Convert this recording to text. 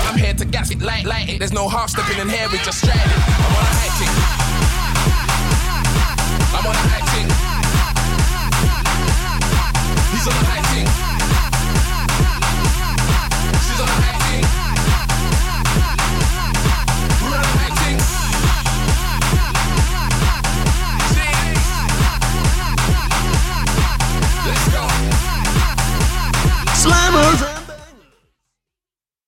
I'm here to gas it, light it. There's no half stepping in here, we just stranded. I'm on a high tick. I'm on a